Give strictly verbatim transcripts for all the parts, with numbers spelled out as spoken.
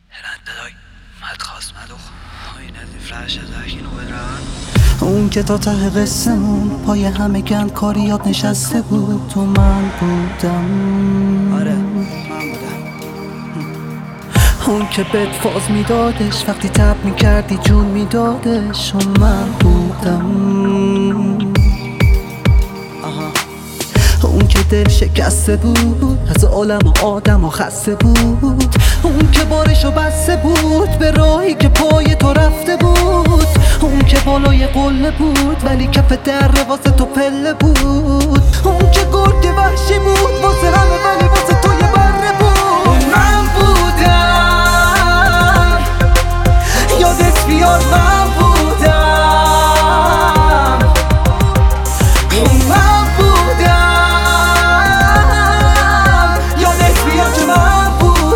هلندای مدخواست مدوخ آینه فلش زاکین و بران اون که تا ته قصه‌مون پای همه گند کاریات نشسته بود تو من بودم. آره من بودم. اون که بهت فاز میدادش وقتی تب میکردی جون میدادش و من بودم. اون که دل شکسته بود از عالم و آدم و خسته بود. اون که بارشو بسته بود به راهی که پای تو رفته بود. اون که بالای قله بود ولی کف در واسه تو پله بود. اون که گرگ وحشی بود واسه همه ولی واسه تو یه بره بود. من بودم یادت بیاد من بودم. من بودم یادت بیاد که من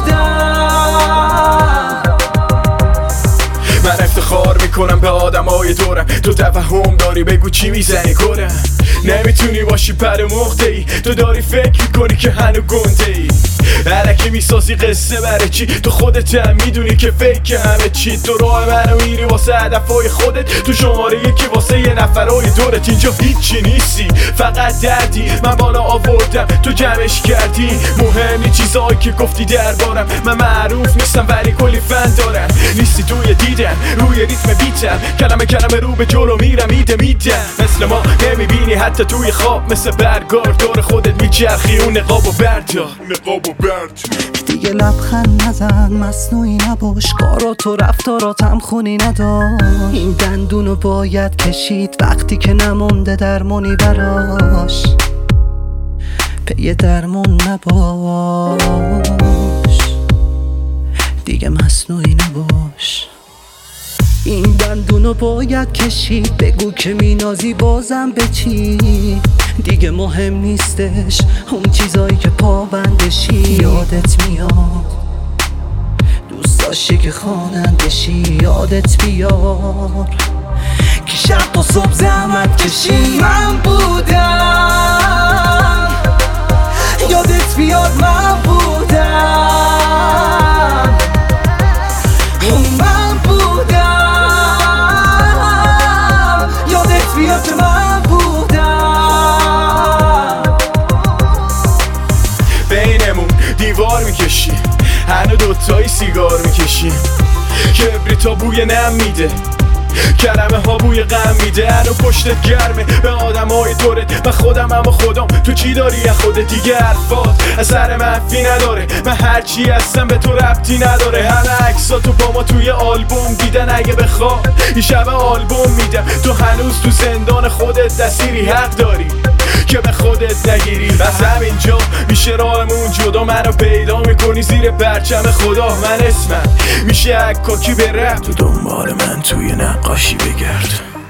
بودم. من افتخار میکنم به آدمای دورم. تو تفهم داری بگو چی میزنی کرم. نمیتونی باشی پر مخته ای. تو داری فکر میکنی که هنو گنده ای. الکی میسازی قصه برای چی؟ تو خودت هم میدونی که فکر همه چی. تو راه منو میری واسه هدفای خودت. تو شماره یکی واسه یه نفرای دورت. اینجا هیچی نیستی فقط دردی. من بالا آوردم تو جمعش کردی. مهمی چیزایی که گفتی دربارم. من معروف نیستم ولی کلی فن دارم. نیستی توی دیدم روی ریتم بیتم. کلمه کلمه رو به جلو میرم ایده میدم. مثل ما نمیبینی حتی توی خواب. مثل برگار دور خودت میچرخی اون نقابو بردار. نقابو بردار. دیگه لبخند نزن مصنوعی نباش. کارات و رفتاراتم خونی ندار. این دندونو باید کشید وقتی که نمونده درمونی براش. پی درمون نباش دیگه مصنوعی نباش. این دندونو باید کشید. بگو که مینازی بازم به چی؟ دیگه مهم نیستش اون چیزایی که پابندشی. یادت میاد دوست داشتی که خوانندشی. یادت بیار که شب تا صبح زحمت کشی. من بودم یادت بیاد من بودم. من بودم یادت بیاد که من بودم. بینمون دیوار میکشی. هنو دوتایی سیگار میکشیم. کبریتا بوی نم میده. کلمه ها بوی غم میده. هنو پشتت گرمه به آدم های دورت. من خودم اما خودم. تو چی داری از خودت؟ دیگه حرفات اثر منفی نداره. من هرچی هستم به تو ربطی نداره. همه عکسا تو با ما توی آلبوم دیدن. اگه بخواد این شب آلبوم میدم. تو هنوز تو زندان خودت اسیری. حق داری که به خودت نگیری. بس همینجا میشه راهمون جدا. منو پیدا میکنی زیر پرچم خدا. من اسمم میشه عکاکی به رپ. تو دنبال من توی نقاشی بگرد.